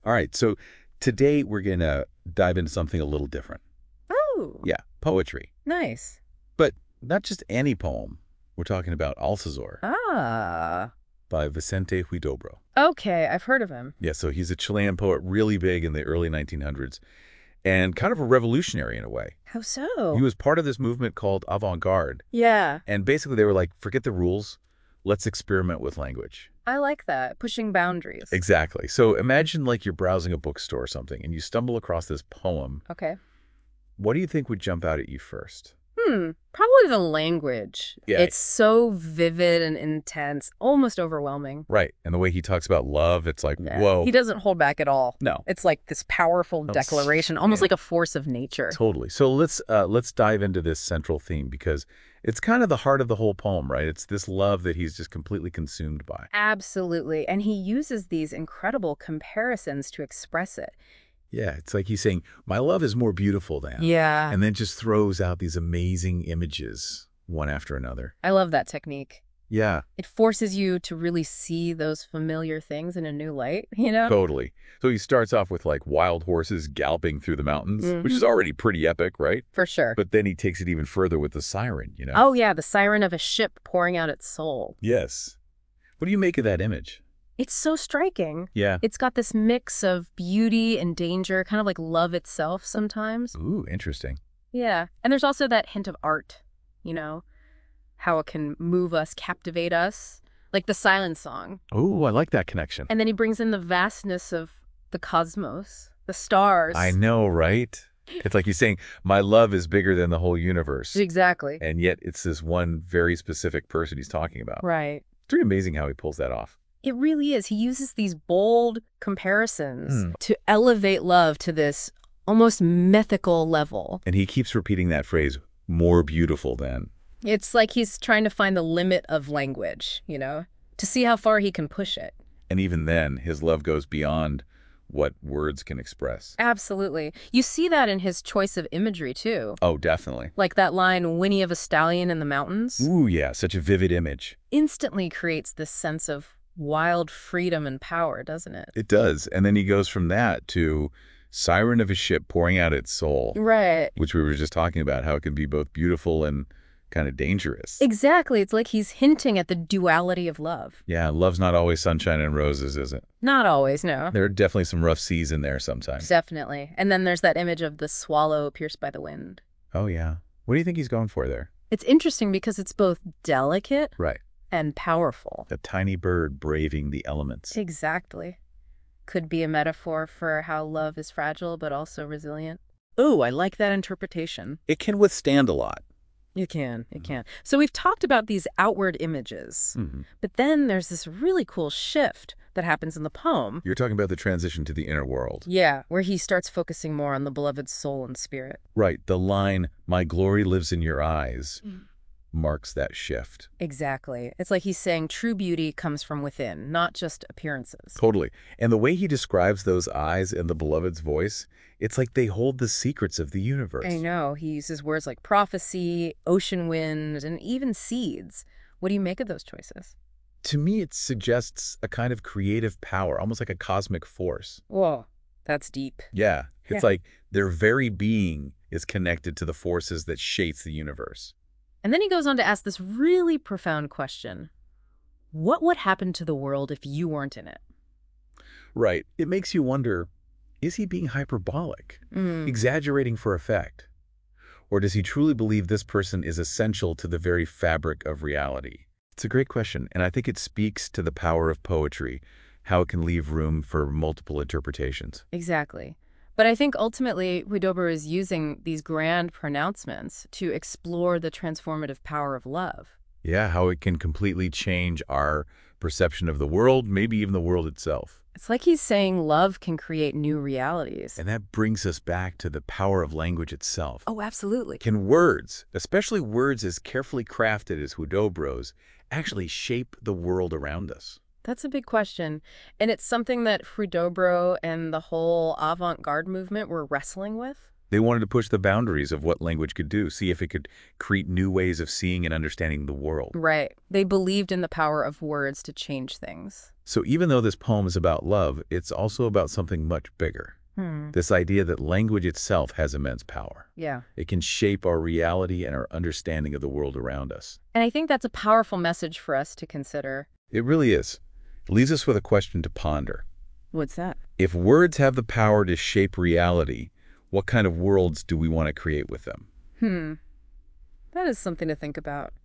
All right, so today we're going to dive into something a little different. Oh, Yeah, poetry. nice. But not just any poem. We're talking about Alcazor Ah, by Vicente Huidobro. okay, I've heard of him. Yeah, so he's a Chilean poet, really big in the early 1900s, and kind of a revolutionary in a way. How He so? was part of this movement called avant-garde, Yeah, and basically they were like, forget the rules, let's experiment with language. I like that. Pushing boundaries. Exactly. So imagine like you're browsing a bookstore or something, and you stumble across this poem. Okay. What do you think would jump out at you first? Probably the language. Yeah. It's so vivid and intense, almost overwhelming. Right. And the way he talks about love, it's like, Yeah. whoa. He doesn't hold back at all. No. It's like this powerful No, declaration, almost yeah. like a force of nature. Totally. So let's dive into this central theme because it's kind of the heart of the whole poem, right? It's this love that he's just completely consumed by. Absolutely. And he uses these incredible comparisons to express it. Yeah, it's like he's saying, my love is more beautiful than. Yeah. And then just throws out these amazing images one after another. I love that technique. Yeah, It forces you to really see those familiar things in a new light, you know? totally. So he starts off with like wild horses galloping through the mountains, which is already pretty epic, right? For sure. But then he takes it even further with the siren, you know? Oh, yeah, the siren of a ship pouring out its soul. Yes. What do you make of that image? It's so striking. Yeah. It's got this mix of beauty and danger, kind of like love itself sometimes. Ooh, interesting. Yeah. And there's also that hint of art, you know, how it can move us, captivate us, like the Silent Song. Ooh, I like that connection. And then he brings in the vastness of the cosmos, the stars. I know, right? It's like he's saying, my love is bigger than the whole universe. Exactly. And yet it's this one very specific person he's talking about. Right. It's pretty amazing how he pulls that off. It really is. He uses these bold comparisons to elevate love to this almost mythical level. And he keeps repeating that phrase, more beautiful than. It's like he's trying to find the limit of language, you know, to see how far he can push it. And even then, his love goes beyond what words can express. Absolutely. You see that in his choice of imagery, too. Oh, definitely. Like that line, whinny of a stallion in the mountains, Ooh, yeah, such a vivid image. instantly creates this sense of wild freedom and power, doesn't it? It does. And then he goes from that to siren of a ship pouring out its soul, Right. which we were just talking about, how it can be both beautiful and kind of dangerous. Exactly. It's like he's hinting at the duality of love. Yeah, love's not always sunshine and roses, is it? Not always, no. There are definitely some rough seas in there sometimes. Definitely. And then there's that image of the swallow pierced by the wind. Oh, yeah. What do you think he's going for there? It's interesting because it's both delicate Right. and powerful. A tiny bird braving the elements. Exactly. Could be a metaphor for how love is fragile but also resilient. Oh, I like that interpretation. It can withstand a lot. It can. So we've talked about these outward images, but then there's this really cool shift that happens in the poem. You're talking about the transition to the inner world. Yeah, where he starts focusing more on the beloved's soul and spirit. Right. The line, my glory lives in your eyes, marks that shift. Exactly. It's like he's saying true beauty comes from within, not just appearances. Totally. And the way he describes those eyes in the beloved's voice, it's like they hold the secrets of the universe. I know. He uses words like prophecy, ocean wind, and even seeds. What do you make of those choices? To me, it suggests a kind of creative power, almost like a cosmic force. Whoa, that's deep. Yeah. It's Yeah. like their very being is connected to the forces that shapes the universe. And then he goes on to ask this really profound question. What would happen to the world if you weren't in it? Right. It makes you wonder, is he being hyperbolic, exaggerating for effect? Or does he truly believe this person is essential to the very fabric of reality? It's a great question, and I think it speaks to the power of poetry, how it can leave room for multiple interpretations. Exactly. But I think ultimately Huidobro is using these grand pronouncements to explore the transformative power of love. Yeah, how it can completely change our perception of the world, maybe even the world itself. It's like he's saying love can create new realities. And that brings us back to the power of language itself. Oh, absolutely. Can words, especially words as carefully crafted as Huidobro's, actually shape the world around us? That's a big question. And it's something that Huidobro and the whole avant-garde movement were wrestling with. They wanted to push the boundaries of what language could do, see if it could create new ways of seeing and understanding the world. Right. They believed in the power of words to change things. So even though this poem is about love, it's also about something much bigger. This idea that language itself has immense power. Yeah. It can shape our reality and our understanding of the world around us. And I think that's a powerful message for us to consider. It really is. It leaves us with a question to ponder. What's that? If words have the power to shape reality, what kind of worlds do we want to create with them? That is something to think about.